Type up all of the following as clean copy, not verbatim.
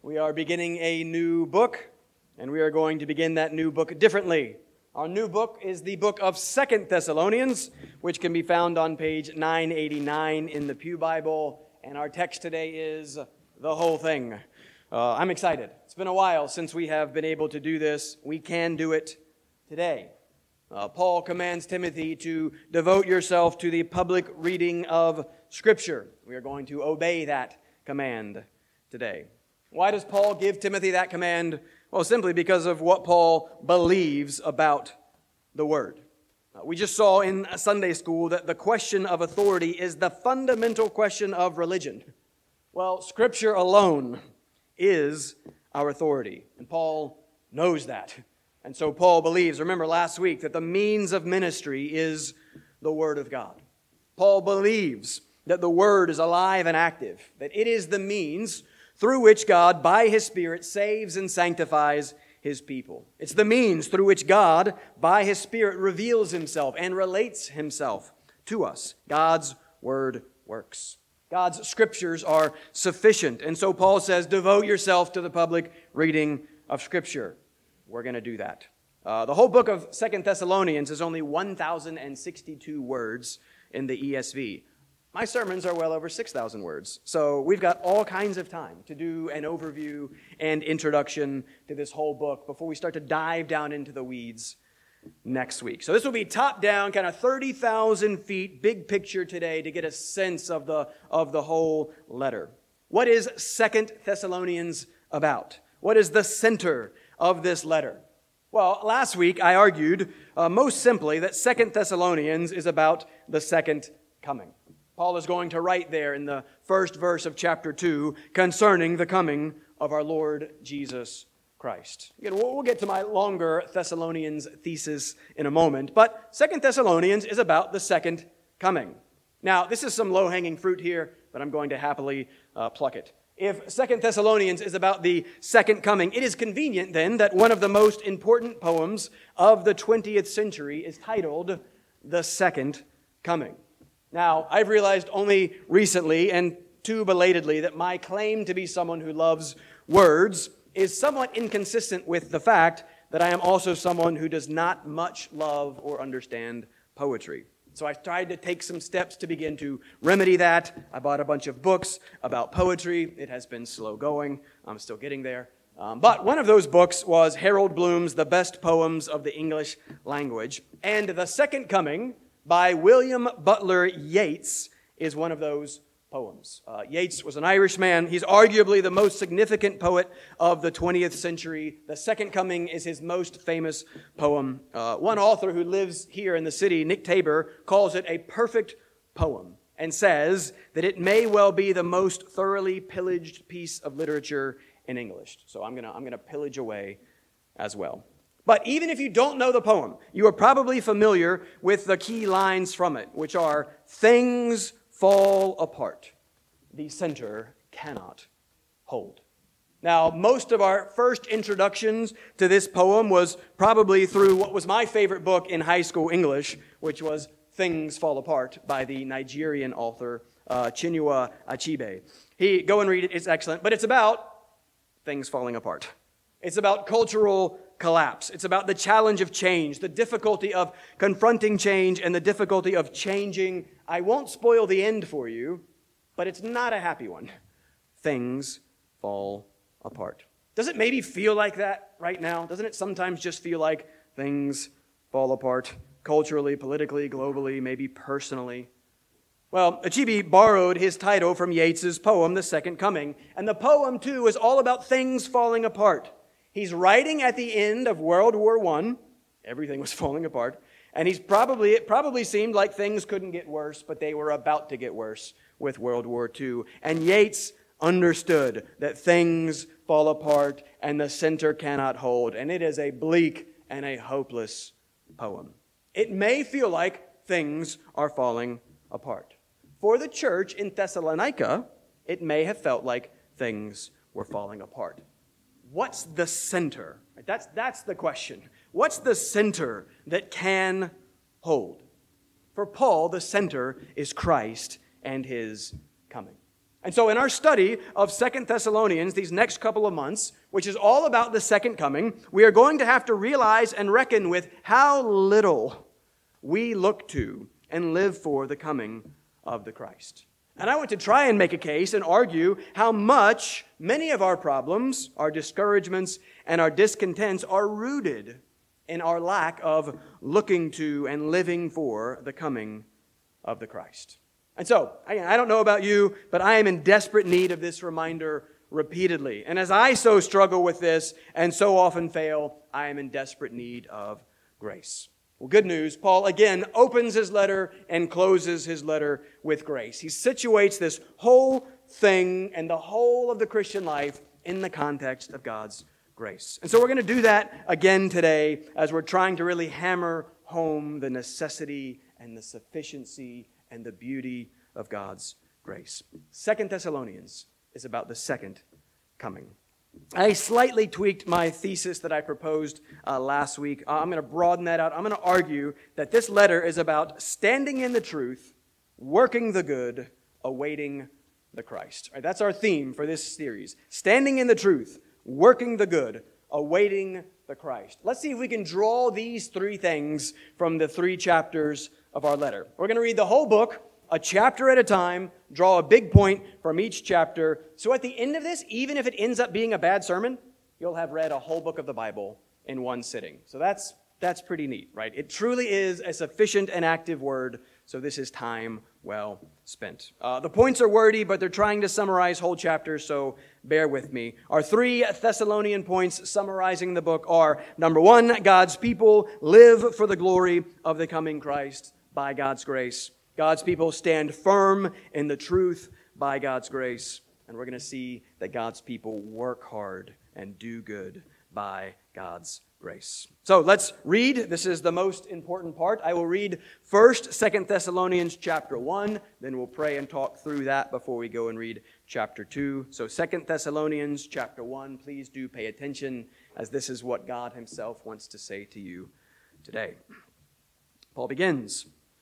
We are beginning a new book, and we are going to begin that new book differently. Our new book is the book of 2 Thessalonians, which can be found on page 989 in the Pew Bible, and our text today is the whole thing. I'm excited. It's been a while since we have been able to do this. We can do it today. Paul commands Timothy to devote yourself to the public reading of Scripture. We are going to obey that command today. Why does Paul give Timothy that command? Well, simply because of what Paul believes about the Word. We just saw in Sunday school that the question of authority is the fundamental question of religion. Well, Scripture alone is our authority, and Paul knows that. And so Paul believes, remember last week, that the means of ministry is the Word of God. Paul believes that the Word is alive and active, that it is the means through which God, by His Spirit, saves and sanctifies His people. It's the means through which God, by His Spirit, reveals Himself and relates Himself to us. God's Word works. God's Scriptures are sufficient. And so Paul says, devote yourself to the public reading of Scripture. We're going to do that. The whole book of 2 Thessalonians is only 1,062 words in the ESV. My sermons are well over 6,000 words, so we've got all kinds of time to do an overview and introduction to this whole book before we start to dive down into the weeds next week. So this will be top-down, kind of 30,000 feet, big picture today to get a sense of the whole letter. What is 2 Thessalonians about? What is the center of this letter? Well, last week I argued most simply that 2 Thessalonians is about the second coming. Paul is going to write there in the first verse of chapter 2 concerning the coming of our Lord Jesus Christ. Again, we'll get to my longer Thessalonians thesis in a moment, but 2 Thessalonians is about the second coming. Now, this is some low-hanging fruit here, but I'm going to happily pluck it. If 2 Thessalonians is about the second coming, it is convenient then that one of the most important poems of the 20th century is titled The Second Coming. Now, I've realized only recently and too belatedly that my claim to be someone who loves words is somewhat inconsistent with the fact that I am also someone who does not much love or understand poetry. So I tried to take some steps to begin to remedy that. I bought a bunch of books about poetry. It has been slow going. I'm still getting there. But one of those books was Harold Bloom's The Best Poems of the English Language. And The Second Coming by William Butler Yeats is one of those poems. Yeats was an Irishman. He's arguably the most significant poet of the 20th century. The Second Coming is his most famous poem. One author who lives here in the city, Nick Tabor, calls it a perfect poem and says that it may well be the most thoroughly pillaged piece of literature in English. So I'm gonna pillage away as well. But even if you don't know the poem, you are probably familiar with the key lines from it, which are, things fall apart. The center cannot hold. Now, most of our first introductions to this poem was probably through what was my favorite book in high school English, which was Things Fall Apart by the Nigerian author Chinua Achebe. Go and read it, it's excellent, but it's about things falling apart. It's about cultural collapse. It's about the challenge of change, the difficulty of confronting change, and the difficulty of changing. I won't spoil the end for you, but it's not a happy one. Things fall apart. Does it maybe feel like that right now? Doesn't it sometimes just feel like things fall apart culturally, politically, globally, maybe personally? Well, Achebe borrowed his title from Yeats's poem, The Second Coming, and the poem, too, is all about things falling apart. He's writing at the end of World War I. Everything was falling apart. And it probably seemed like things couldn't get worse, but they were about to get worse with World War II. And Yeats understood that things fall apart and the center cannot hold. And it is a bleak and a hopeless poem. It may feel like things are falling apart. For the church in Thessalonica, it may have felt like things were falling apart. What's the center? That's the question. What's the center that can hold? For Paul, the center is Christ and His coming. And so in our study of 2 Thessalonians, these next couple of months, which is all about the second coming, we are going to have to realize and reckon with how little we look to and live for the coming of the Christ. And I want to try and make a case and argue how much many of our problems, our discouragements, and our discontents are rooted in our lack of looking to and living for the coming of the Christ. And so, I don't know about you, but I am in desperate need of this reminder repeatedly. And as I so struggle with this and so often fail, I am in desperate need of grace. Well, good news. Paul again opens his letter and closes his letter with grace. He situates this whole thing and the whole of the Christian life in the context of God's grace. And so we're going to do that again today as we're trying to really hammer home the necessity and the sufficiency and the beauty of God's grace. 2 Thessalonians is about the second coming. I slightly tweaked my thesis that I proposed last week. I'm going to broaden that out. I'm going to argue that this letter is about standing in the truth, working the good, awaiting the Christ. All right, that's our theme for this series. Standing in the truth, working the good, awaiting the Christ. Let's see if we can draw these three things from the 3 chapters of our letter. We're going to read the whole book, a chapter at a time, draw a big point from each chapter. So at the end of this, even if it ends up being a bad sermon, you'll have read a whole book of the Bible in one sitting. So that's pretty neat, right? It truly is a sufficient and active word, so this is time well spent. The points are wordy, but they're trying to summarize whole chapters, so bear with me. Our 3 Thessalonian points summarizing the book are, number 1, God's people live for the glory of the coming Christ by God's grace. God's people stand firm in the truth by God's grace. And we're going to see that God's people work hard and do good by God's grace. So let's read. This is the most important part. I will read first 2 Thessalonians chapter 1. Then we'll pray and talk through that before we go and read chapter 2. So 2 Thessalonians chapter 1, please do pay attention, as this is what God himself wants to say to you today. Paul begins.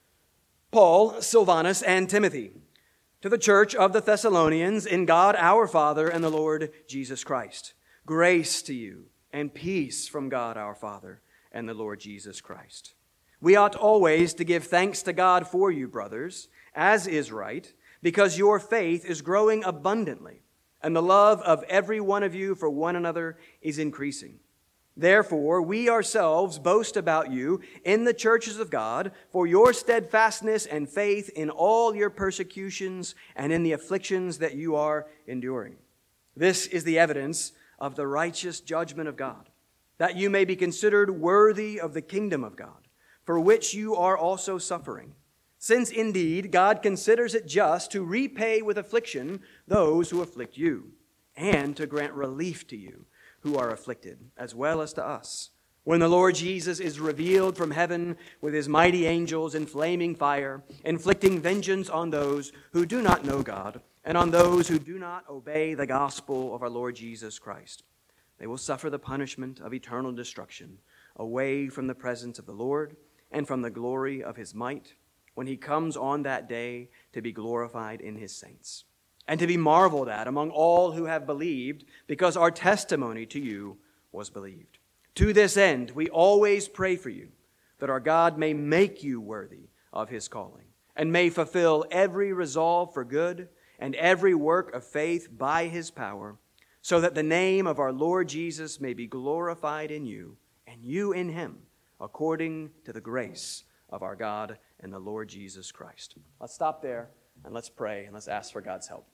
Paul, Silvanus, and Timothy, to the church of the Thessalonians in God our Father and the Lord Jesus Christ. Grace to you and peace from God our Father and the Lord Jesus Christ. We ought always to give thanks to God for you, brothers, as is right, because your faith is growing abundantly, and the love of every one of you for one another is increasing. Therefore, we ourselves boast about you in the churches of God for your steadfastness and faith in all your persecutions and in the afflictions that you are enduring. This is the evidence of the righteous judgment of God, that you may be considered worthy of the kingdom of God, for which you are also suffering. Since indeed God considers it just to repay with affliction those who afflict you, and to grant relief to you who are afflicted, as well as to us, when the Lord Jesus is revealed from heaven with his mighty angels in flaming fire, inflicting vengeance on those who do not know God, and on those who do not obey the gospel of our Lord Jesus Christ. They will suffer the punishment of eternal destruction, away from the presence of the Lord and from the glory of his might, when he comes on that day to be glorified in his saints, and to be marveled at among all who have believed, because our testimony to you was believed. To this end, we always pray for you, that our God may make you worthy of his calling, and may fulfill every resolve for good and every work of faith by his power, so that the name of our Lord Jesus may be glorified in you, and you in him, according to the grace of our God and the Lord Jesus Christ. Let's stop there, and let's pray, and let's ask for God's help.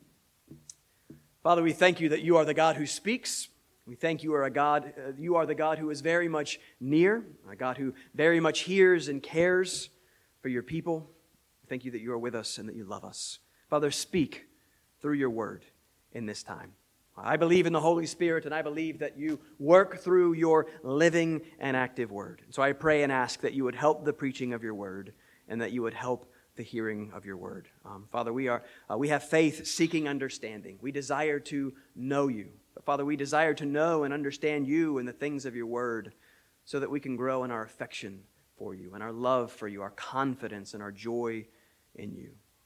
Father, we thank you that you are the God who speaks. We thank you are you are the God who is very much near, a God who very much hears and cares for your people. Thank you that you are with us and that you love us. Father, speak through your word in this time. I believe in the Holy Spirit, and I believe that you work through your living and active word. So I pray and ask that you would help the preaching of your word, and that you would help the hearing of your word. Father, we have faith seeking understanding. We desire to know you. But Father, we desire to know and understand you and the things of your word, so that we can grow in our affection for you and our love for you, our confidence and our joy in you.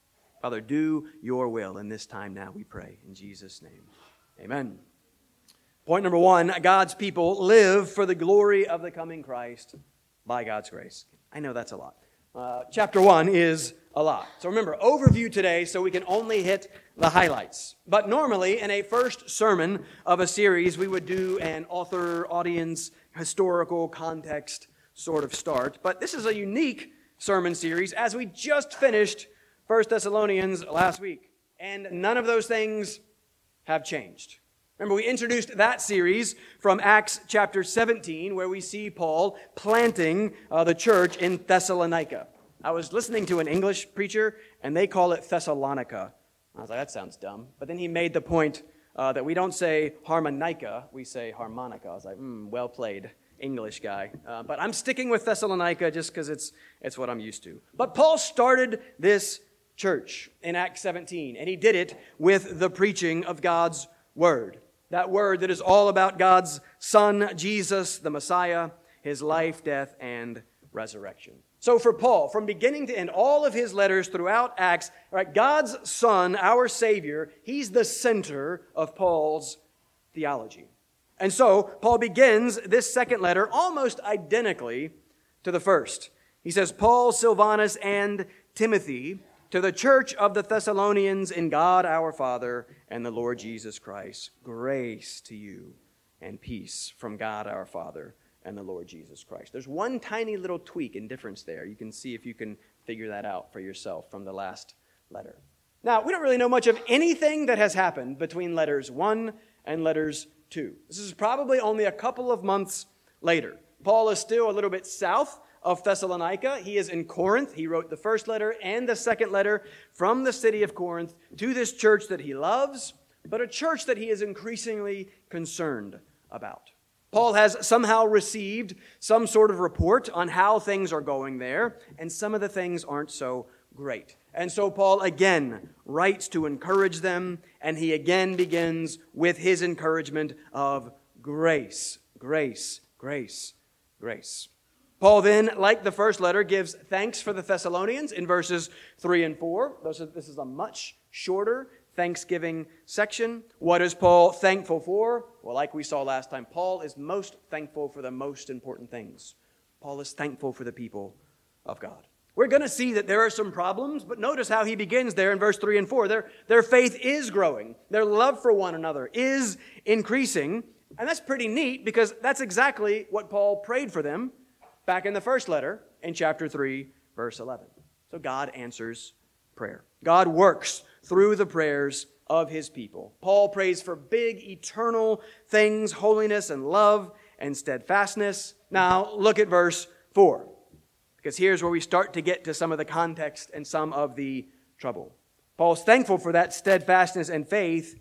Father, do your will in this time now, we pray. In Jesus' name, amen. Point number one, God's people live for the glory of the coming Christ by God's grace. I know that's a lot. Chapter 1 is a lot. So remember, overview today so we can only hit the highlights. But normally, in a first sermon of a series, we would do an author, audience, historical context sort of start. But this is a unique sermon series as we just finished 1 Thessalonians last week. And none of those things have changed. Remember, we introduced that series from Acts chapter 17, where we see Paul planting the church in Thessalonica. I was listening to an English preacher, and they call it Thessalonica. I was like, that sounds dumb. But then he made the point that we don't say harmonica, we say harmonica. I was like, well played, English guy. But I'm sticking with Thessalonica just because it's what I'm used to. But Paul started this church in Acts 17, and he did it with the preaching of God's word. That word that is all about God's Son, Jesus, the Messiah, his life, death, and resurrection. So for Paul, from beginning to end, all of his letters throughout Acts, right, God's Son, our Savior, he's the center of Paul's theology. And so Paul begins this second letter almost identically to the first. He says, Paul, Silvanus, and Timothy, to the church of the Thessalonians in God our Father and the Lord Jesus Christ, grace to you and peace from God our Father and the Lord Jesus Christ. There's one tiny little tweak and difference there. You can see if you can figure that out for yourself from the last letter. Now, we don't really know much of anything that has happened between letters 1 and letters 2. This is probably only a couple of months later. Paul is still a little bit south of Thessalonica. He is in Corinth. He wrote the first letter and the second letter from the city of Corinth to this church that he loves, but a church that he is increasingly concerned about. Paul has somehow received some sort of report on how things are going there, and some of the things aren't so great. And so Paul again writes to encourage them, and he again begins with his encouragement of grace, grace, grace, grace. Paul then, like the first letter, gives thanks for the Thessalonians in verses 3 and 4. This is a much shorter Thanksgiving section. What is Paul thankful for? Well, like we saw last time, Paul is most thankful for the most important things. Paul is thankful for the people of God. We're going to see that there are some problems, but notice how he begins there in verse 3 and 4. Their faith is growing. Their love for one another is increasing. And that's pretty neat because that's exactly what Paul prayed for them back in the first letter in chapter 3, verse 11. So God answers prayer. God works through the prayers of his people. Paul prays for big, eternal things, holiness and love and steadfastness. Now, look at verse 4, because here's where we start to get to some of the context and some of the trouble. Paul's thankful for that steadfastness and faith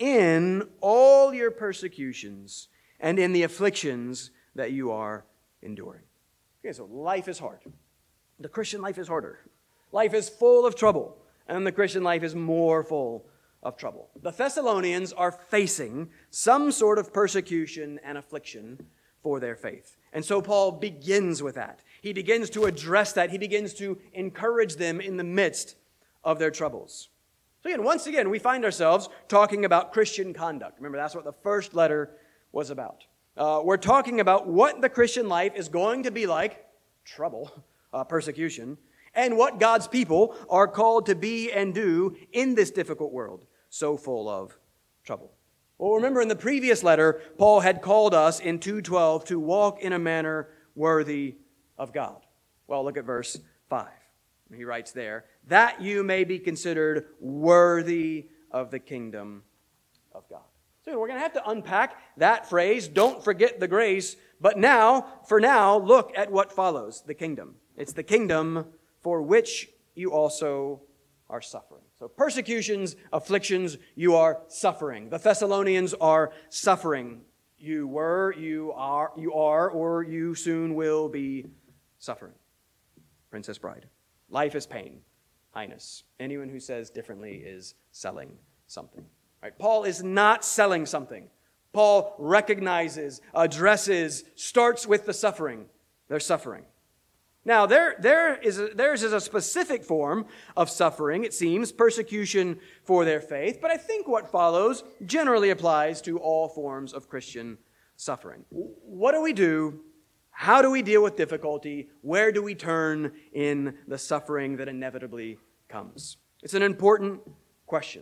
in all your persecutions and in the afflictions that you are enduring. Okay, so life is hard. The Christian life is harder. Life is full of trouble, and the Christian life is more full of trouble. The Thessalonians are facing some sort of persecution and affliction for their faith. And so Paul begins with that. He begins to address that. He begins to encourage them in the midst of their troubles. So again, once again, we find ourselves talking about Christian conduct. Remember, that's what the first letter was about. We're talking about what the Christian life is going to be like, trouble, persecution, and what God's people are called to be and do in this difficult world, so full of trouble. Well, remember in the previous letter, Paul had called us in 2:12 to walk in a manner worthy of God. Well, look at verse 5. He writes there, that you may be considered worthy of the kingdom of God. So we're going to have to unpack that phrase, don't forget the grace, but for now, look at what follows, the kingdom. It's the kingdom for which you also are suffering. So persecutions, afflictions, you are suffering. The Thessalonians are suffering. You were, you are, or you soon will be suffering. Princess Bride. Life is pain, Highness. Anyone who says differently is selling something. Right? Paul is not selling something. Paul recognizes, addresses, starts with the suffering. They're suffering. Now, theirs is a specific form of suffering, it seems, persecution for their faith, but I think what follows generally applies to all forms of Christian suffering. What do we do? How do we deal with difficulty? Where do we turn in the suffering that inevitably comes? It's an important question.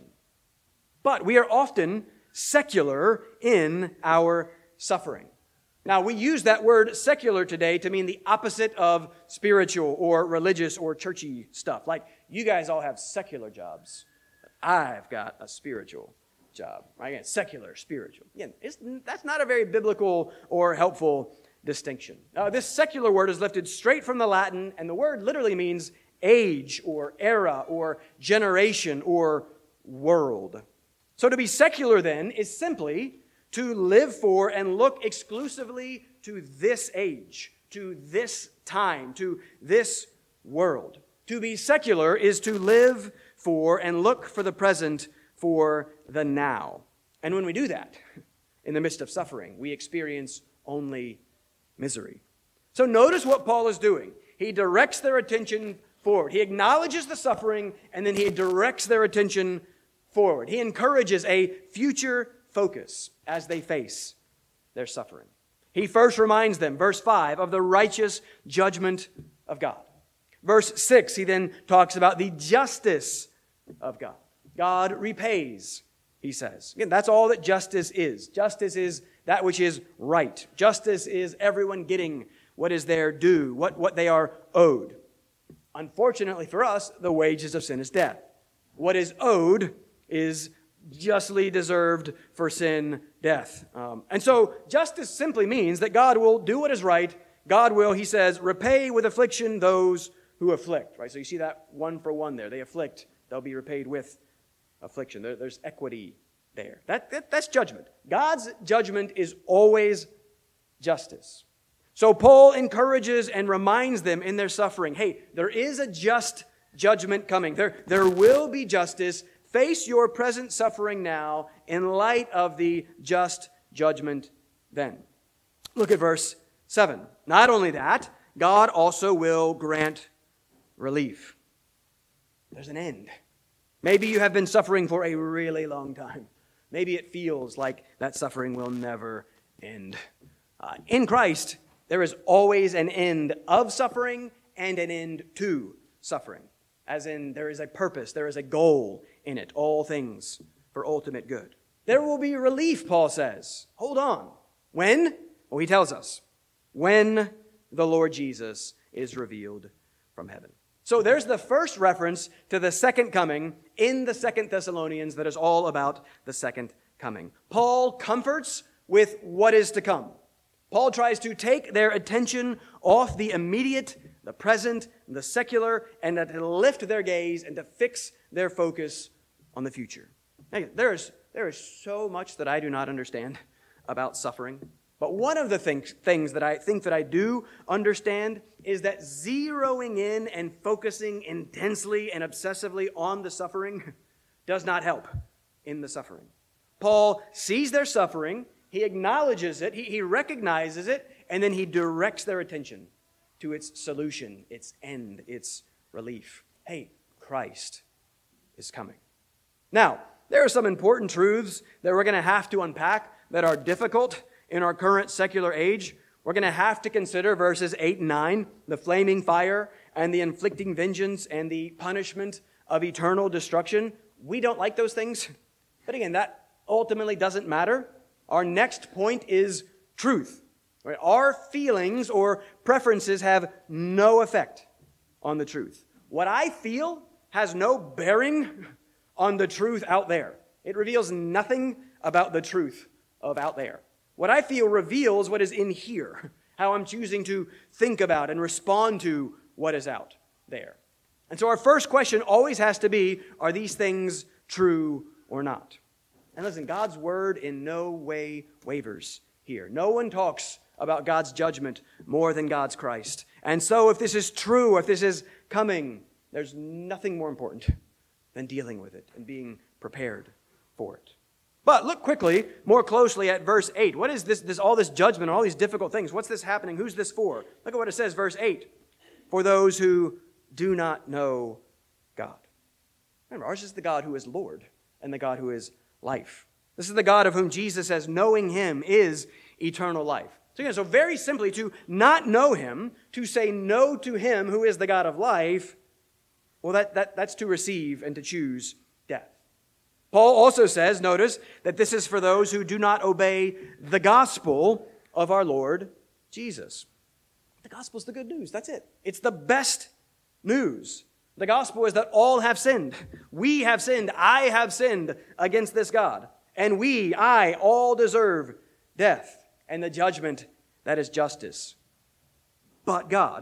But we are often secular in our suffering. Now, we use that word secular today to mean the opposite of spiritual or religious or churchy stuff. Like, you guys all have secular jobs. I've got a spiritual job. Right? Again, secular, spiritual. Again, that's not a very biblical or helpful distinction. This secular word is lifted straight from the Latin, and the word literally means age or era or generation or world. So to be secular, then, is simply to live for and look exclusively to this age, to this time, to this world. To be secular is to live for and look for the present, for the now. And when we do that, in the midst of suffering, we experience only misery. So notice what Paul is doing. He directs their attention forward. He acknowledges the suffering, and then he directs their attention forward. He encourages a future focus as they face their suffering. He first reminds them, verse 5, of the righteous judgment of God. Verse 6, he then talks about the justice of God. God repays, he says. Again, that's all that justice is. Justice is that which is right. Justice is everyone getting what is their due, what they are owed. Unfortunately for us, the wages of sin is death. What is owed is justly deserved for sin, death. And so justice simply means that God will do what is right. God will, he says, repay with affliction those who afflict. Right? So you see that one for one there. They afflict, they'll be repaid with affliction. There's equity there. That's judgment. God's judgment is always justice. So Paul encourages and reminds them in their suffering, hey, there is a just judgment coming. There will be justice. Face your present suffering now in light of the just judgment then. Look at verse 7. Not only that, God also will grant relief. There's an end. Maybe you have been suffering for a really long time. Maybe it feels like that suffering will never end. In Christ, there is always an end of suffering and an end to suffering. As in, there is a purpose, there is a goal in it, all things for ultimate good. There will be relief, Paul says. Hold on. When? Well, he tells us, when the Lord Jesus is revealed from heaven. So there's the first reference to the second coming in the 2 Thessalonians that is all about the second coming. Paul comforts with what is to come. Paul tries to take their attention off the immediate, the present, the secular, and to lift their gaze and to fix their focus on the future. There is so much that I do not understand about suffering. But one of the things that I think that I do understand is that zeroing in and focusing intensely and obsessively on the suffering does not help in the suffering. Paul sees their suffering, he acknowledges it, he recognizes it, and then he directs their attention to its solution, its end, its relief. Hey, Christ is coming. Now, there are some important truths that we're going to have to unpack that are difficult in our current secular age. We're going to have to consider verses 8 and 9, the flaming fire and the inflicting vengeance and the punishment of eternal destruction. We don't like those things, but again, that ultimately doesn't matter. Our next point is truth. Right? Our feelings or preferences have no effect on the truth. What I feel has no bearing on the truth out there. It reveals nothing about the truth of out there. What I feel reveals what is in here, how I'm choosing to think about and respond to what is out there. And so our first question always has to be, are these things true or not? And listen, God's word in no way wavers here. No one talks about God's judgment more than God's Christ. And so if this is true, if this is coming, there's nothing more important than dealing with it and being prepared for it. But look quickly, more closely at verse 8. What is this all this judgment, all these difficult things? What's this happening? Who's this for? Look at what it says, verse 8. for those who do not know God. Remember, ours is the God who is Lord and the God who is life. This is the God of whom Jesus says knowing him is eternal life. So very simply, to not know him, to say no to him who is the God of life, well, that's to receive and to choose death. Paul also says, notice, that this is for those who do not obey the gospel of our Lord Jesus. The gospel is the good news. That's it. It's the best news. The gospel is that all have sinned. We have sinned. I have sinned against this God. And I, all deserve death and the judgment that is justice. But God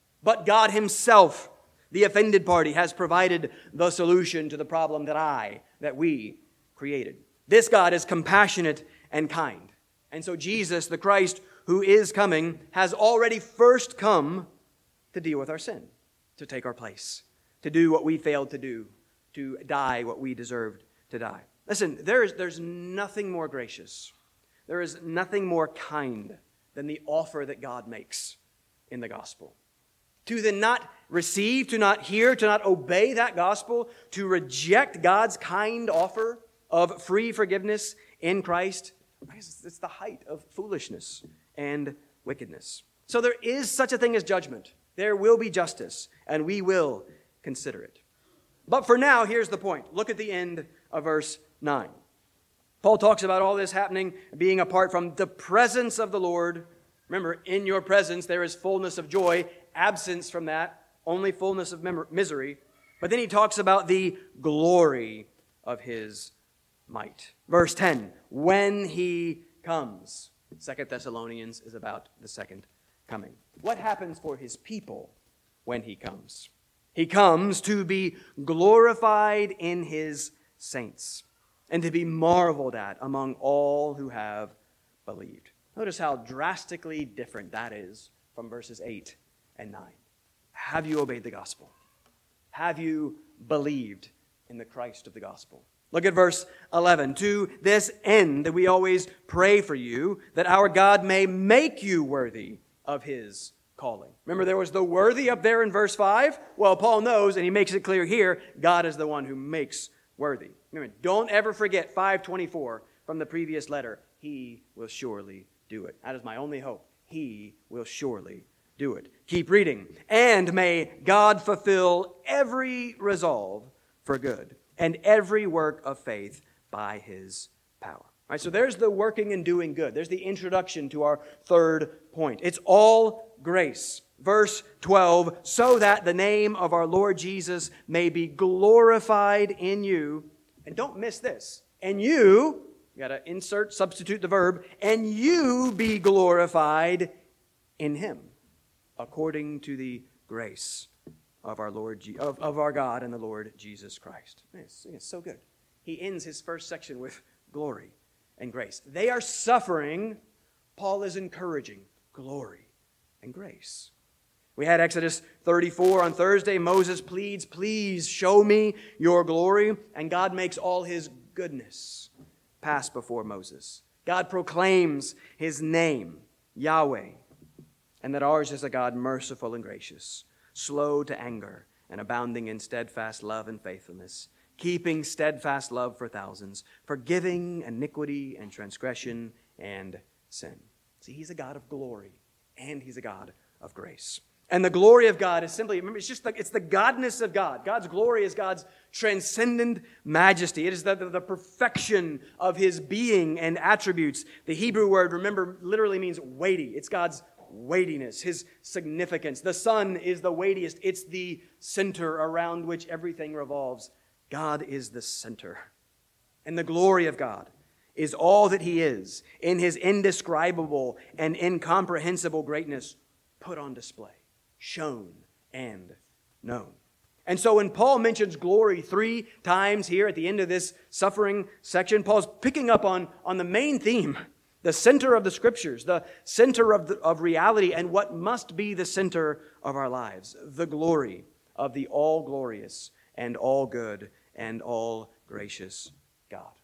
himself, the offended party, has provided the solution to the problem that we created. This God is compassionate and kind. And so Jesus, the Christ who is coming, has already first come to deal with our sin, to take our place, to do what we failed to do, to die what we deserved to die. Listen, there's nothing more gracious. There is nothing more kind than the offer that God makes in the gospel. To then not receive, to not hear, to not obey that gospel, to reject God's kind offer of free forgiveness in Christ, it's the height of foolishness and wickedness. So there is such a thing as judgment. There will be justice, and we will consider it. But for now, here's the point. Look at the end of verse 9. Paul talks about all this happening, being apart from the presence of the Lord. Remember, in your presence there is fullness of joy. Absence from that, only fullness of misery. But then he talks about the glory of his might. Verse 10, when he comes. 2 Thessalonians is about the second coming. What happens for his people when he comes? He comes to be glorified in his saints and to be marveled at among all who have believed. Notice how drastically different that is from verses 8 and 9. Have you obeyed the gospel? Have you believed in the Christ of the gospel? Look at verse 11. To this end that we always pray for you, that our God may make you worthy of his calling. Remember, there was the worthy up there in verse 5? Well, Paul knows, and he makes it clear here, God is the one who makes worthy. Remember, don't ever forget 5:24 from the previous letter. He will surely do it. That is my only hope. He will surely do it. Keep reading. And may God fulfill every resolve for good and every work of faith by his power. All right, so there's the working and doing good. There's the introduction to our third point. It's all grace. Verse 12, so that the name of our Lord Jesus may be glorified in you. And don't miss this. And you got to substitute the verb, and you be glorified in him, according to the grace of our Lord, of our God and the Lord Jesus Christ. It's so good. He ends his first section with glory and grace. They are suffering. Paul is encouraging glory and grace. We had Exodus 34 on Thursday. Moses pleads, please show me your glory. And God makes all his goodness pass before Moses. God proclaims his name, Yahweh, and that ours is a God merciful and gracious, slow to anger and abounding in steadfast love and faithfulness, keeping steadfast love for thousands, forgiving iniquity and transgression and sin. See, he's a God of glory and he's a God of grace. And the glory of God is simply, remember, it's the godness of God. God's glory is God's transcendent majesty. It is the perfection of his being and attributes. The Hebrew word, remember, literally means weighty. It's God's weightiness, his significance. The sun is the weightiest. It's the center around which everything revolves. God is the center. And the glory of God is all that he is in his indescribable and incomprehensible greatness put on display, shown and known. And so when Paul mentions glory 3 times here at the end of this suffering section, Paul's picking up on the main theme, the center of the Scriptures, the center of reality, and what must be the center of our lives, the glory of the all-glorious and all-good and all-gracious God.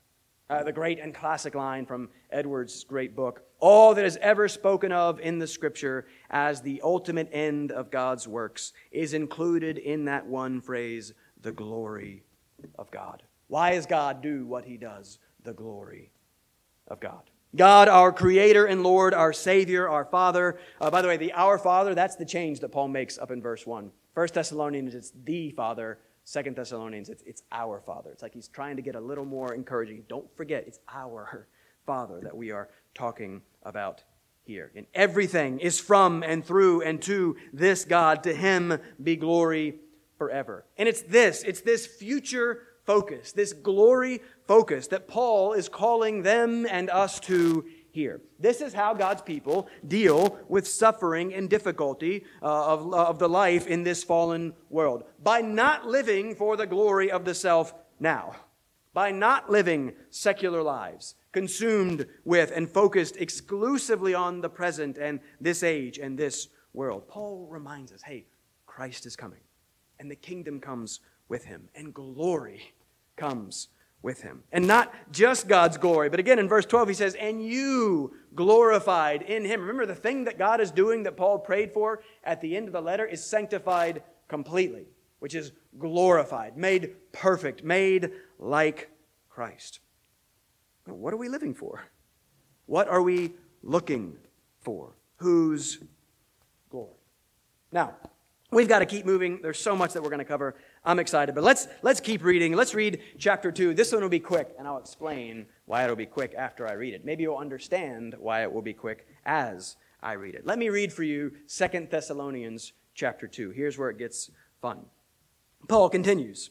The great and classic line from Edwards' great book, all that is ever spoken of in the Scripture as the ultimate end of God's works is included in that one phrase, the glory of God. Why does God do what he does? The glory of God. God, our Creator and Lord, our Savior, our Father. By the way, the Our Father, that's the change that Paul makes up in verse 1. 1 Thessalonians, it's the Father. 2 Thessalonians, it's our Father. It's like he's trying to get a little more encouraging. Don't forget, it's our Father that we are talking about here. And everything is from and through and to this God. To him be glory forever. And it's this future focus, this glory focus that Paul is calling them and us to here. This is how God's people deal with suffering and difficulty of the life in this fallen world. By not living for the glory of the self now. By not living secular lives, consumed with and focused exclusively on the present and this age and this world. Paul reminds us, hey, Christ is coming, and the kingdom comes with him, and glory comes with him. And not just God's glory, but again in verse 12 he says, and you glorified in him. Remember, the thing that God is doing that Paul prayed for at the end of the letter is sanctified completely, which is glorified, made perfect, made like Christ. What are we living for? What are we looking for? Whose glory? Now, we've got to keep moving. There's so much that we're going to cover. I'm excited, but let's keep reading. Let's read chapter 2. This one will be quick, and I'll explain why it'll be quick after I read it. Maybe you'll understand why it will be quick as I read it. Let me read for you 2 Thessalonians chapter 2. Here's where it gets fun. Paul continues.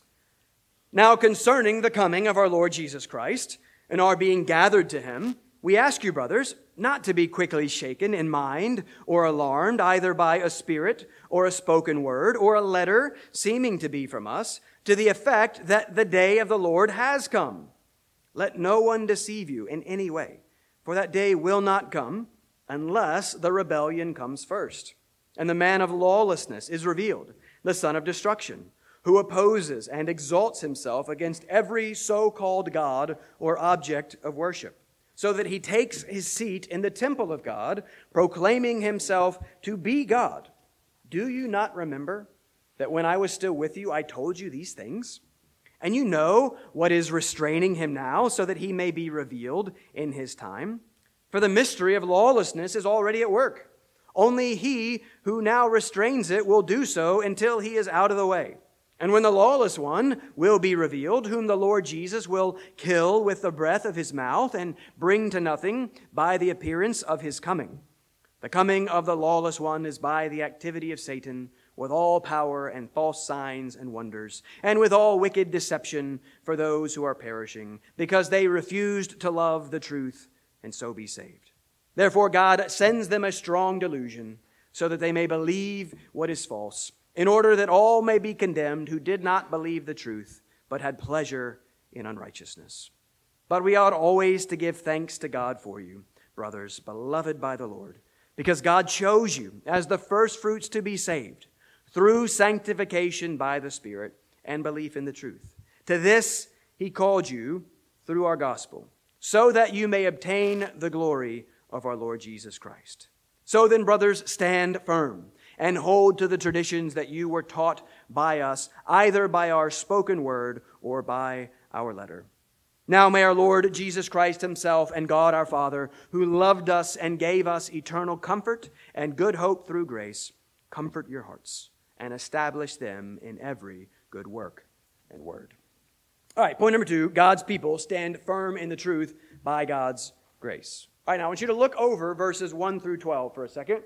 Now concerning the coming of our Lord Jesus Christ and our being gathered to him, we ask you, brothers, not to be quickly shaken in mind or alarmed either by a spirit or a spoken word or a letter seeming to be from us, to the effect that the day of the Lord has come. Let no one deceive you in any way, for that day will not come unless the rebellion comes first, and the man of lawlessness is revealed, the son of destruction, who opposes and exalts himself against every so-called God or object of worship, so that he takes his seat in the temple of God, proclaiming himself to be God. Do you not remember that when I was still with you, I told you these things? And you know what is restraining him now, so that he may be revealed in his time? For the mystery of lawlessness is already at work. Only he who now restrains it will do so until he is out of the way. And when the lawless one will be revealed, whom the Lord Jesus will kill with the breath of his mouth and bring to nothing by the appearance of his coming. The coming of the lawless one is by the activity of Satan, with all power and false signs and wonders, and with all wicked deception for those who are perishing, because they refused to love the truth and so be saved. Therefore God sends them a strong delusion, so that they may believe what is false, in order that all may be condemned who did not believe the truth, but had pleasure in unrighteousness. But we ought always to give thanks to God for you, brothers, beloved by the Lord, because God chose you as the firstfruits to be saved, through sanctification by the Spirit and belief in the truth. To this he called you through our gospel, so that you may obtain the glory of our Lord Jesus Christ. So then, brothers, stand firm and hold to the traditions that you were taught by us, either by our spoken word or by our letter. Now may our Lord Jesus Christ himself and God our Father, who loved us and gave us eternal comfort and good hope through grace, comfort your hearts and establish them in every good work and word. All right, point number 2, God's people stand firm in the truth by God's grace. All right, now I want you to look over verses 1 through 12 for a second.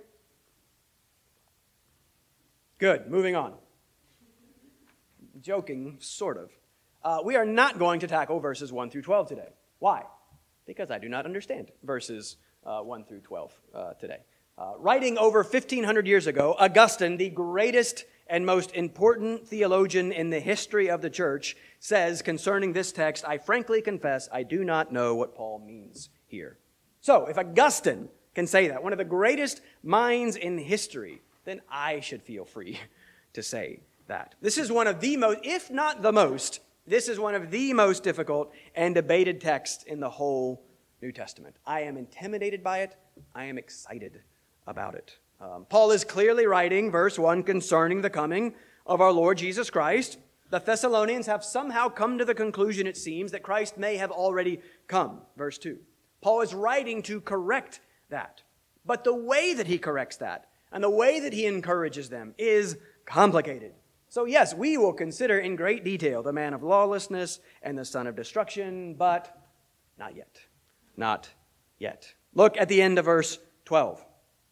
Good, moving on. Joking, sort of. We are not going to tackle verses 1 through 12 today. Why? Because I do not understand verses 1 through 12 today. Writing over 1,500 years ago, Augustine, the greatest and most important theologian in the history of the church, says concerning this text, I frankly confess I do not know what Paul means here. So, if Augustine can say that, one of the greatest minds in history, then I should feel free to say that. This is one of the most, if not the most, This is one of the most difficult and debated texts in the whole New Testament. I am intimidated by it. I am excited about it. Paul is clearly writing, verse 1, concerning the coming of our Lord Jesus Christ. The Thessalonians have somehow come to the conclusion, it seems, that Christ may have already come, verse 2. Paul is writing to correct that. But the way that he corrects that and the way that he encourages them is complicated. So yes, we will consider in great detail the man of lawlessness and the son of destruction, but not yet. Not yet. Look at the end of verse 12.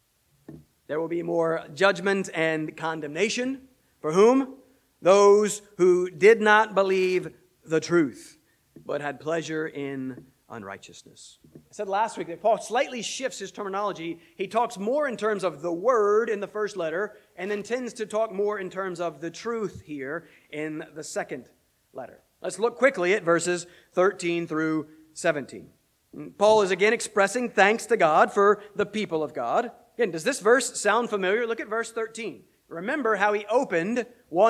There will be more judgment and condemnation. For whom? Those who did not believe the truth, but had pleasure in unrighteousness. I said last week that Paul slightly shifts his terminology. He talks more in terms of the word in the first letter, and then tends to talk more in terms of the truth here in the second letter. Let's look quickly at verses 13 through 17. Paul is again expressing thanks to God for the people of God. Again, does this verse sound familiar? Look at verse 13. Remember how he opened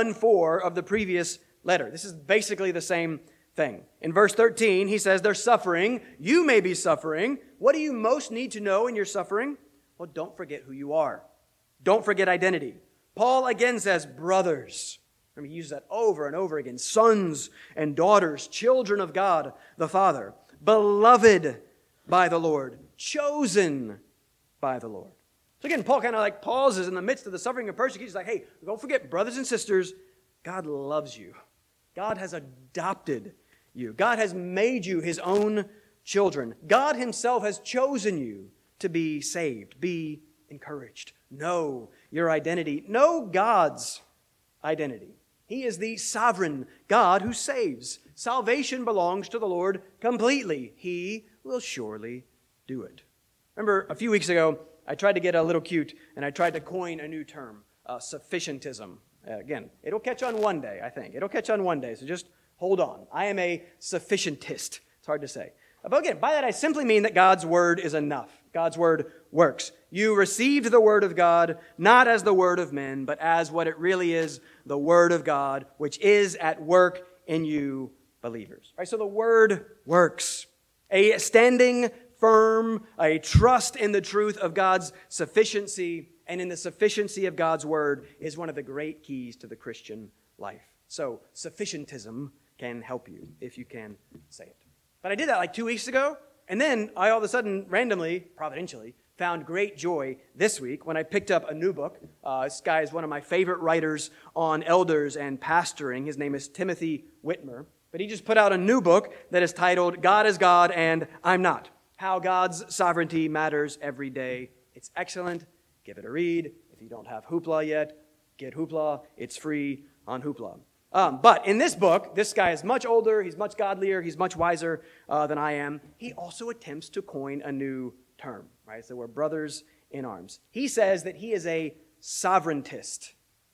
1:4 of the previous letter. This is basically the same thing. In verse 13, he says, they're suffering. You may be suffering. What do you most need to know in your suffering? Well, don't forget who you are. Don't forget identity. Paul again says, brothers. Remember, he uses that over and over again. Sons and daughters, children of God the Father, beloved by the Lord, chosen by the Lord. So again, Paul kind of like pauses in the midst of the suffering and persecution. He's like, hey, don't forget, brothers and sisters, God loves you. God has adopted you. God has made you his own children. God himself has chosen you to be saved. Be encouraged. Know your identity. Know God's identity. He is the sovereign God who saves. Salvation belongs to the Lord completely. He will surely do it. Remember, a few weeks ago, I tried to get a little cute, and I tried to coin a new term, sufficientism. Again, it'll catch on one day, I think. It'll catch on one day, so just hold on. I am a sufficientist. It's hard to say. But again, by that I simply mean that God's word is enough. God's word works. You received the word of God, not as the word of men, but as what it really is, the word of God, which is at work in you believers. All right, so the word works. A standing firm, a trust in the truth of God's sufficiency and in the sufficiency of God's word is one of the great keys to the Christian life. So sufficientism can help you if you can say it. But I did that like 2 weeks ago, and then I all of a sudden, randomly, providentially, found great joy this week when I picked up a new book. This guy is one of my favorite writers on elders and pastoring. His name is Timothy Whitmer. But he just put out a new book that is titled, God is God and I'm Not. How God's sovereignty matters every day. It's excellent. Give it a read. If you don't have Hoopla yet, get Hoopla. It's free on Hoopla. But in this book, this guy is much older. He's much godlier. He's much wiser than I am. He also attempts to coin a new term, right? So we're brothers in arms. He says that he is a sovereigntist.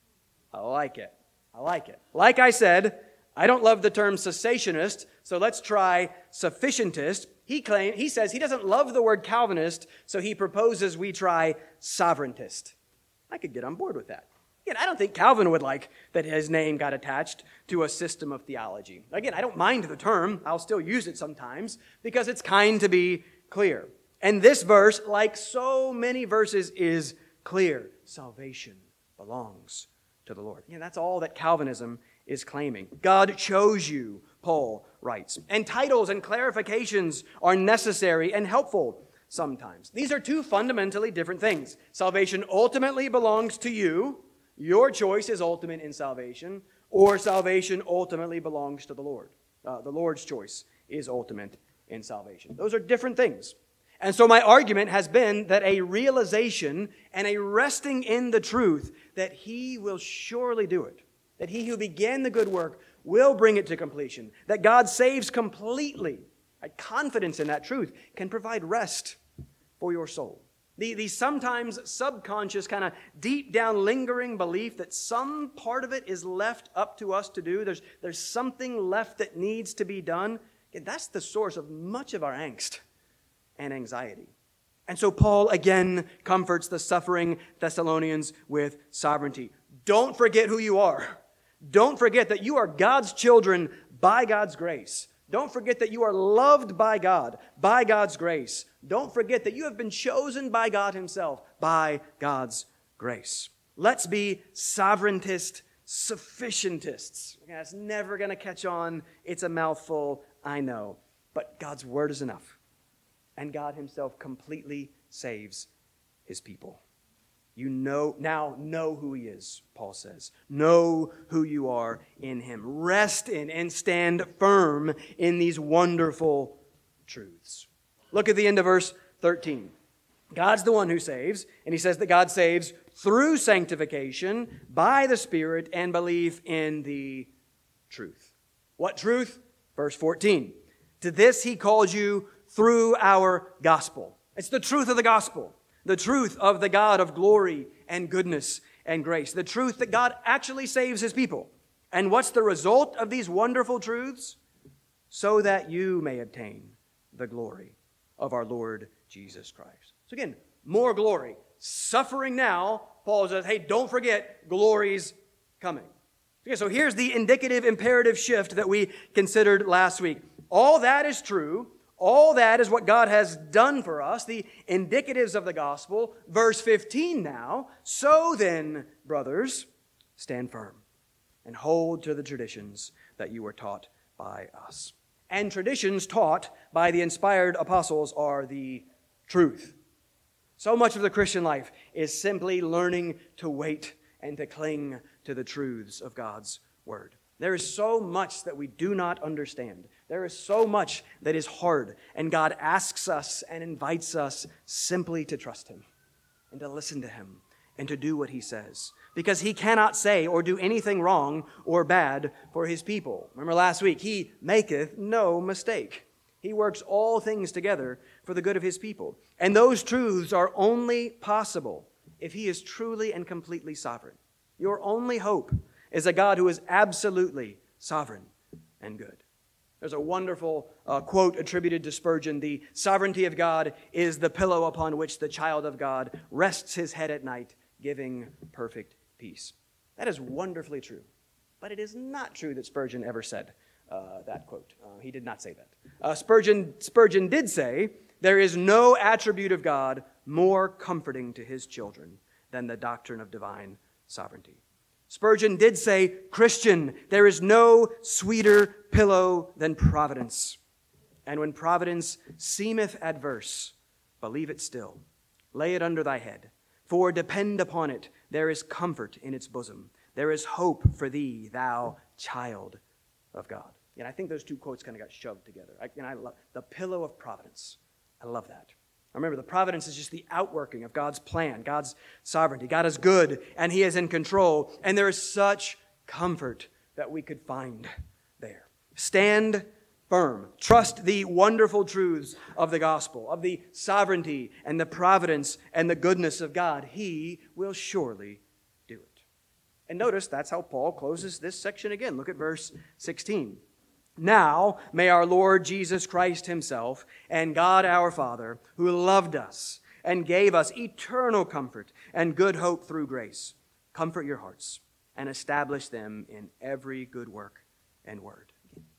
I like it. I like it. Like I said, I don't love the term cessationist, so let's try sufficientist. He says he doesn't love the word Calvinist, so he proposes we try sovereigntist. I could get on board with that. Again, I don't think Calvin would like that his name got attached to a system of theology. Again, I don't mind the term. I'll still use it sometimes because it's kind to be clear. And this verse, like so many verses, is clear. Salvation belongs to the Lord. Yeah, that's all that Calvinism is claiming. God chose you, Paul writes. And titles and clarifications are necessary and helpful sometimes. These are two fundamentally different things. Salvation ultimately belongs to you. Your choice is ultimate in salvation, or salvation ultimately belongs to the Lord. The Lord's choice is ultimate in salvation. Those are different things. And so my argument has been that a realization and a resting in the truth that He will surely do it, that He who began the good work will bring it to completion, that God saves completely. Confidence in that truth can provide rest for your soul. The sometimes subconscious, kind of deep down lingering belief that some part of it is left up to us to do. There's something left that needs to be done. And that's the source of much of our angst and anxiety. And so Paul again comforts the suffering Thessalonians with sovereignty. Don't forget who you are. Don't forget that you are God's children, by God's grace. Don't forget that you are loved by God, by God's grace. Don't forget that you have been chosen by God himself, by God's grace. Let's be sovereigntist sufficientists. It's never going to catch on. It's a mouthful, I know. But God's word is enough. And God himself completely saves his people. You now know who he is, Paul says. Know who you are in him. Rest in and stand firm in these wonderful truths. Look at the end of verse 13. God's the one who saves, and he says that God saves through sanctification by the Spirit and belief in the truth. What truth? Verse 14. To this he called you through our gospel. It's the truth of the gospel. The truth of the God of glory and goodness and grace. The truth that God actually saves his people. And what's the result of these wonderful truths? So that you may obtain the glory of our Lord Jesus Christ. So again, more glory. Suffering now, Paul says, hey, don't forget, glory's coming. Okay, so here's the indicative imperative shift that we considered last week. All that is true. All that is what God has done for us, the indicatives of the gospel. Verse 15 now, so then, brothers, stand firm and hold to the traditions that you were taught by us. And traditions taught by the inspired apostles are the truth. So much of the Christian life is simply learning to wait and to cling to the truths of God's word. There is so much that we do not understand. There is so much that is hard, and God asks us and invites us simply to trust him and to listen to him and to do what he says, because he cannot say or do anything wrong or bad for his people. Remember last week, he maketh no mistake. He works all things together for the good of his people. And those truths are only possible if he is truly and completely sovereign. Your only hope is a God who is absolutely sovereign and good. There's a wonderful quote attributed to Spurgeon. The sovereignty of God is the pillow upon which the child of God rests his head at night, giving perfect peace. That is wonderfully true. But it is not true that Spurgeon ever said that quote. He did not say that. Spurgeon did say, there is no attribute of God more comforting to his children than the doctrine of divine sovereignty. Spurgeon did say, Christian, there is no sweeter pillow than providence. And when providence seemeth adverse, believe it still. Lay it under thy head. For depend upon it, there is comfort in its bosom. There is hope for thee, thou child of God. And I think those two quotes kind of got shoved together. I love the pillow of providence. I love that. Remember, the providence is just the outworking of God's plan, God's sovereignty. God is good, and he is in control. And there is such comfort that we could find there. Stand firm. Trust the wonderful truths of the gospel, of the sovereignty and the providence and the goodness of God. He will surely do it. And notice that's how Paul closes this section again. Look at verse 16. Now may our Lord Jesus Christ himself and God our Father, who loved us and gave us eternal comfort and good hope through grace, comfort your hearts and establish them in every good work and word.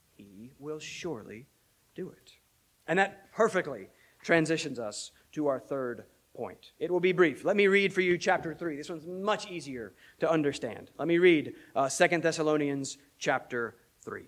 He will surely do it. And that perfectly transitions us to our third point. It will be brief. Let me read for you chapter 3. This one's much easier to understand. Let me read 2 Thessalonians chapter 3.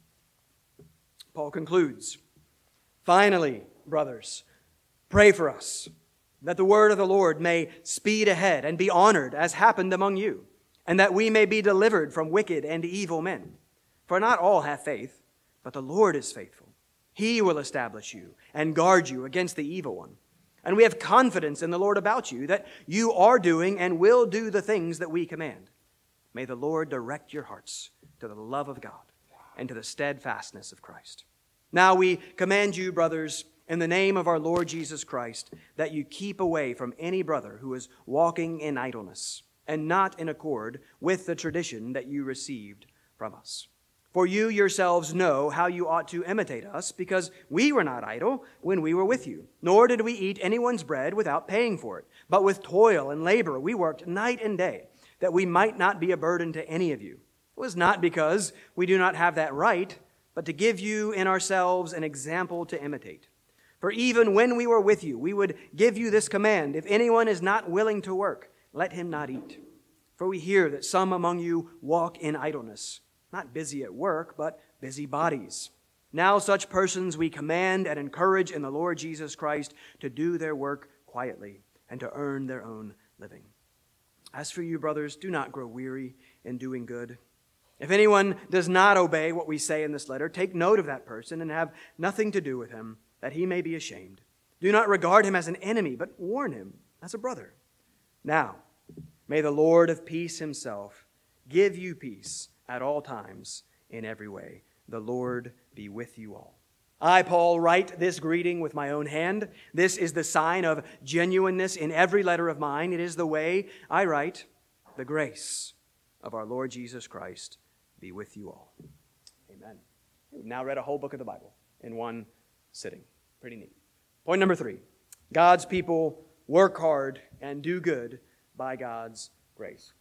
Paul concludes, finally, brothers, pray for us, that the word of the Lord may speed ahead and be honored as happened among you, and that we may be delivered from wicked and evil men. For not all have faith, but the Lord is faithful. He will establish you and guard you against the evil one. And we have confidence in the Lord about you, that you are doing and will do the things that we command. May the Lord direct your hearts to the love of God and to the steadfastness of Christ. Now we command you, brothers, in the name of our Lord Jesus Christ, that you keep away from any brother who is walking in idleness and not in accord with the tradition that you received from us. For you yourselves know how you ought to imitate us, because we were not idle when we were with you, nor did we eat anyone's bread without paying for it. But with toil and labor we worked night and day, that we might not be a burden to any of you. It was not because we do not have that right, but to give you in ourselves an example to imitate. For even when we were with you, we would give you this command: if anyone is not willing to work, let him not eat. For we hear that some among you walk in idleness, not busy at work, but busy bodies. Now such persons we command and encourage in the Lord Jesus Christ to do their work quietly and to earn their own living. As for you, brothers, do not grow weary in doing good. If anyone does not obey what we say in this letter, take note of that person and have nothing to do with him, that he may be ashamed. Do not regard him as an enemy, but warn him as a brother. Now, may the Lord of peace himself give you peace at all times in every way. The Lord be with you all. I, Paul, write this greeting with my own hand. This is the sign of genuineness in every letter of mine. It is the way I write. The grace of our Lord Jesus Christ be with you all. Amen. We've now read a whole book of the Bible in one sitting. Pretty neat. Point number 3. God's people work hard and do good by God's grace.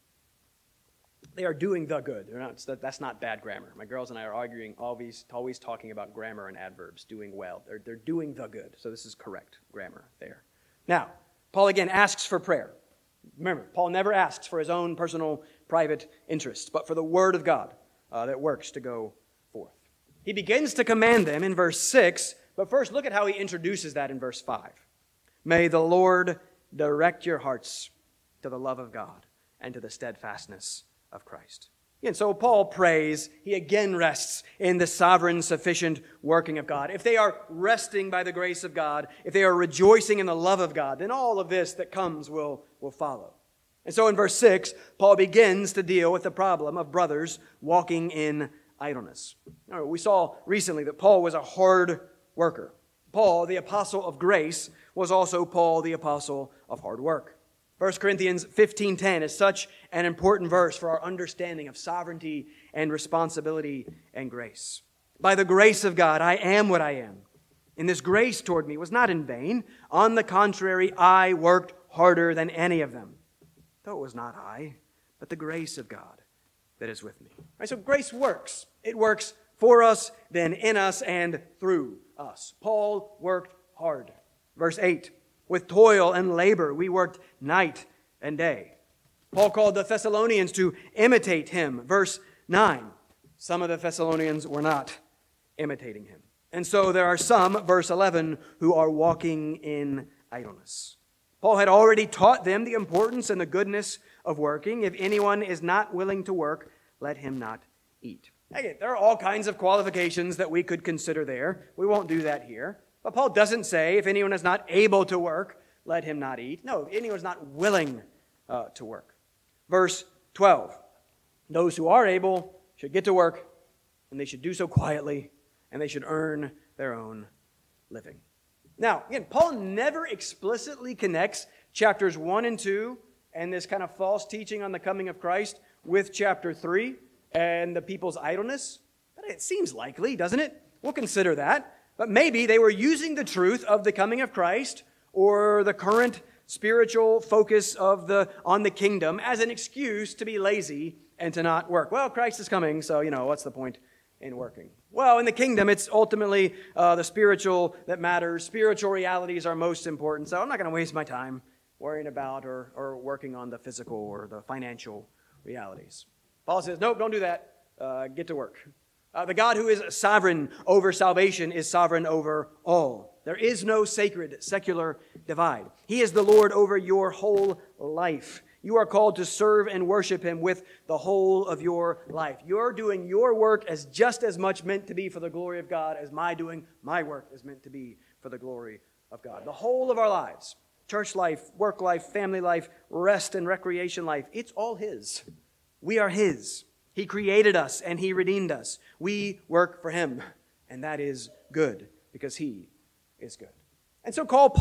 They are doing the good. That's not bad grammar. My girls and I are arguing, always talking about grammar and adverbs, doing well. They're doing the good. So this is correct grammar there. Now, Paul again asks for prayer. Remember, Paul never asks for his own personal, private interests, but for the word of God that works to go forth. He begins to command them in verse 6, but first look at how he introduces that in verse 5. May the Lord direct your hearts to the love of God and to the steadfastness of Christ. And so Paul prays, he again rests in the sovereign, sufficient working of God. If they are resting by the grace of God, if they are rejoicing in the love of God, then all of this that comes will follow. And so in verse 6, Paul begins to deal with the problem of brothers walking in idleness. Now, we saw recently that Paul was a hard worker. Paul, the apostle of grace, was also Paul, the apostle of hard work. 1 Corinthians 15:10 is such an important verse for our understanding of sovereignty and responsibility and grace. By the grace of God, I am what I am. And this grace toward me was not in vain. On the contrary, I worked harder than any of them. Though it was not I, but the grace of God that is with me. Right, so grace works. It works for us, then in us, and through us. Paul worked hard. Verse 8. With toil and labor, we worked night and day. Paul called the Thessalonians to imitate him. Verse 9, some of the Thessalonians were not imitating him. And so there are some, verse 11, who are walking in idleness. Paul had already taught them the importance and the goodness of working. If anyone is not willing to work, let him not eat. Again, there are all kinds of qualifications that we could consider there. We won't do that here. But Paul doesn't say, if anyone is not able to work, let him not eat. No, if anyone is not willing to work. Verse 12, those who are able should get to work, and they should do so quietly, and they should earn their own living. Now, again, Paul never explicitly connects chapters 1 and 2 and this kind of false teaching on the coming of Christ with chapter 3 and the people's idleness. But it seems likely, doesn't it? We'll consider that. But maybe they were using the truth of the coming of Christ or the current spiritual focus on the kingdom as an excuse to be lazy and to not work. Well, Christ is coming, so, what's the point in working? Well, in the kingdom, it's ultimately the spiritual that matters. Spiritual realities are most important, so I'm not going to waste my time worrying about or working on the physical or the financial realities. Paul says, nope, don't do that. Get to work. The God who is sovereign over salvation is sovereign over all. There is no sacred, secular divide. He is the Lord over your whole life. You are called to serve and worship Him with the whole of your life. You're doing your work as just as much meant to be for the glory of God as my doing my work is meant to be for the glory of God. The whole of our lives, church life, work life, family life, rest and recreation life, it's all His. We are His. He created us and He redeemed us. We work for Him, and that is good because He is good. And so Paul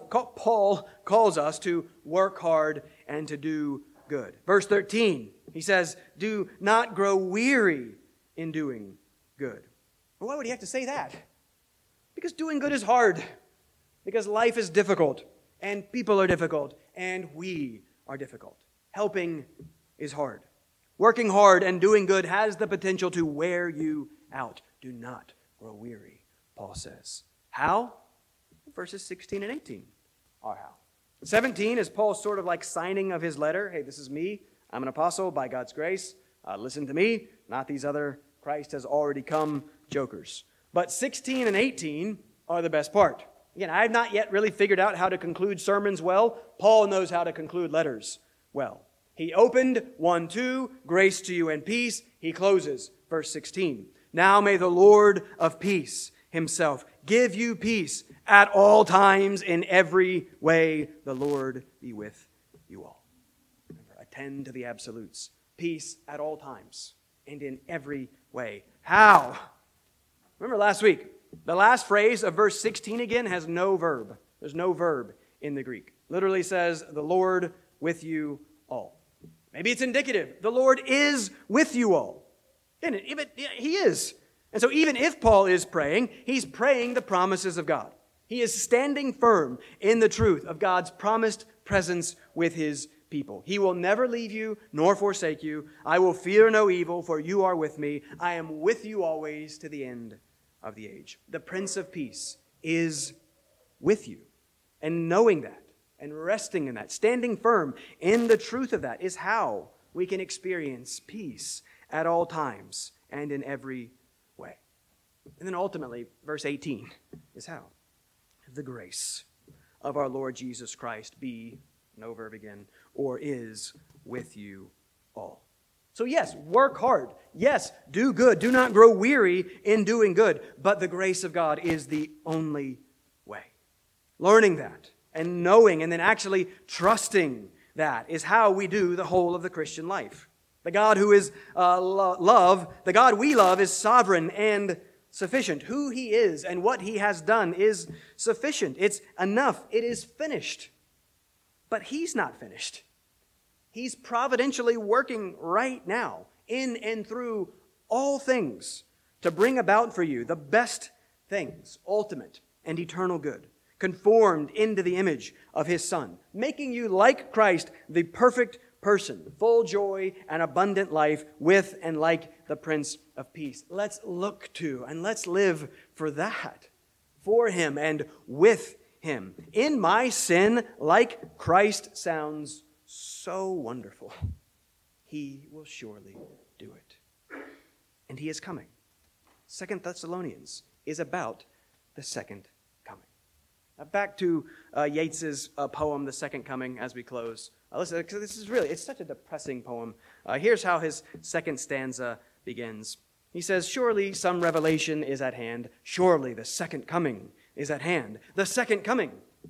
calls us to work hard and to do good. Verse 13, he says, do not grow weary in doing good. Well, why would he have to say that? Because doing good is hard. Because life is difficult, and people are difficult, and we are difficult. Helping is hard. Working hard and doing good has the potential to wear you out. Do not grow weary, Paul says. How? Verses 16 and 18 are how. 17 is Paul's sort of like signing of his letter. Hey, this is me. I'm an apostle by God's grace. Listen to me, not these other Christ has already come jokers. But 16 and 18 are the best part. Again, I have not yet really figured out how to conclude sermons well. Paul knows how to conclude letters well. He opened 1:2, grace to you and peace. He closes, verse 16. Now may the Lord of peace himself give you peace at all times in every way. The Lord be with you all. Remember, attend to the absolutes. Peace at all times and in every way. How? Remember last week, the last phrase of verse 16 again has no verb. There's no verb in the Greek. Literally says, the Lord with you all. Maybe it's indicative. The Lord is with you all. And he is. And so even if Paul is praying, he's praying the promises of God. He is standing firm in the truth of God's promised presence with his people. He will never leave you nor forsake you. I will fear no evil, for you are with me. I am with you always to the end of the age. The Prince of Peace is with you. And knowing that and resting in that, standing firm in the truth of that is how we can experience peace at all times and in every way. And then ultimately, verse 18 is how? The grace of our Lord Jesus Christ be, no verb again, or is with you all. So yes, work hard. Yes, do good. Do not grow weary in doing good. But the grace of God is the only way. Learning that and knowing and then actually trusting that is how we do the whole of the Christian life. The God who is love, the God we love is sovereign and sufficient. Who he is and what he has done is sufficient. It's enough. It is finished. But he's not finished. He's providentially working right now in and through all things to bring about for you the best things, ultimate and eternal good, conformed into the image of his Son, making you like Christ, the perfect person, full joy and abundant life with and like the Prince of Peace. Let's look to and let's live for that, for him and with him. In my sin, like Christ sounds so wonderful. He will surely do it. And he is coming. 2 Thessalonians is about the second coming. Now back to Yeats's poem, The Second Coming, as we close. Listen, because this is really, it's such a depressing poem. Here's how his second stanza begins. He says, surely some revelation is at hand. Surely the second coming is at hand. The second coming.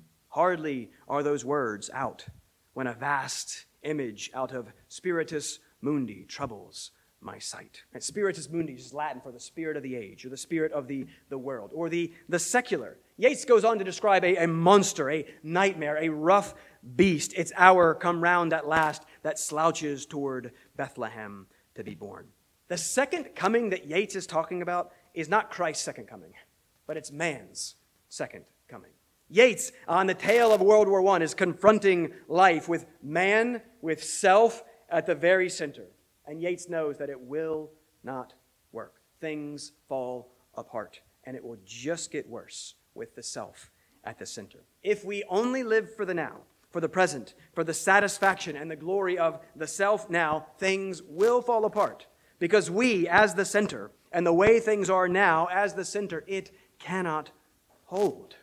Hardly are those words out when a vast image out of Spiritus Mundi troubles my sight. And Spiritus Mundi is Latin for the spirit of the age, or the spirit of the world, or the secular. Yeats goes on to describe a monster, a nightmare, a rough beast. Its hour come round at last that slouches toward Bethlehem to be born. The second coming that Yeats is talking about is not Christ's second coming, but it's man's second coming. Yeats, on the tail of World War I, is confronting life with man, with self at the very center. And Yeats knows that it will not work. Things fall apart, and it will just get worse with the self at the center. If we only live for the now, for the present, for the satisfaction and the glory of the self now, things will fall apart. Because we, as the center, and the way things are now as the center, it cannot hold.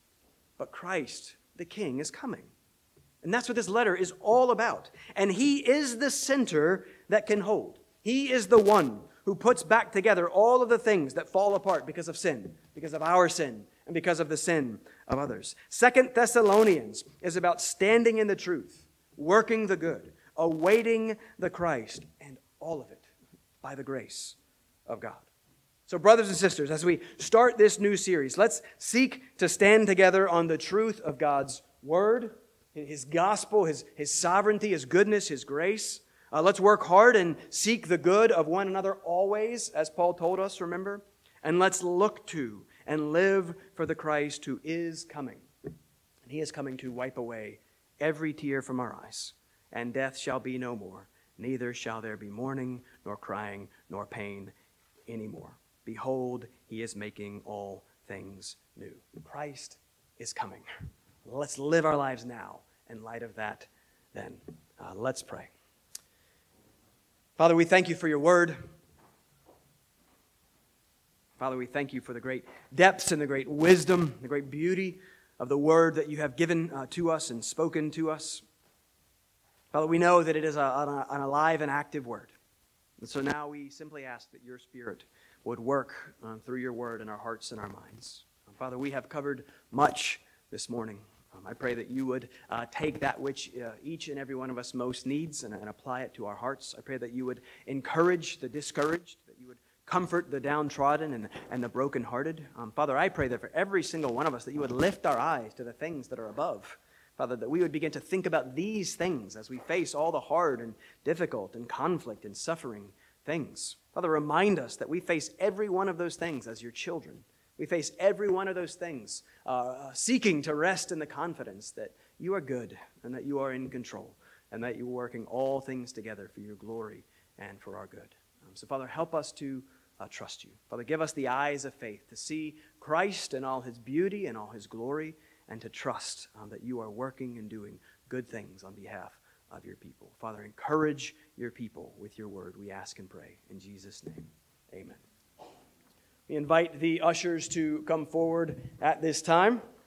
But Christ, the King, is coming. And that's what this letter is all about. And he is the center that can hold. He is the one who puts back together all of the things that fall apart because of sin, because of our sin, and because of the sin of others. 2 Thessalonians is about standing in the truth, working the good, awaiting the Christ, and all of it by the grace of God. So brothers and sisters, as we start this new series, let's seek to stand together on the truth of God's word, his gospel, his sovereignty, his goodness, his grace. Let's work hard and seek the good of one another always, as Paul told us, remember? And let's look to and live for the Christ who is coming. And he is coming to wipe away every tear from our eyes. And death shall be no more. Neither shall there be mourning, nor crying, nor pain anymore. Behold, he is making all things new. Christ is coming. Let's live our lives now in light of that then. Let's pray. Father, we thank you for your word. Father, we thank you for the great depths and the great wisdom, the great beauty of the word that you have given to us and spoken to us. Father, we know that it is an alive and active word. And so now we simply ask that your Spirit would work through your word in our hearts and our minds. Father, we have covered much this morning. I pray that you would take that which each and every one of us most needs and apply it to our hearts. I pray that you would encourage the discouraged, that you would comfort the downtrodden and the brokenhearted. Father, I pray that for every single one of us that you would lift our eyes to the things that are above. Father, that we would begin to think about these things as we face all the hard and difficult and conflict and suffering things. Father, remind us that we face every one of those things as your children. We face every one of those things seeking to rest in the confidence that you are good and that you are in control and that you are working all things together for your glory and for our good. So, Father, help us to trust you. Father, give us the eyes of faith to see Christ in all his beauty and all his glory and to trust that you are working and doing good things on behalf of your people. Father, encourage your people with your word, we ask and pray. In Jesus' name, amen. We invite the ushers to come forward at this time.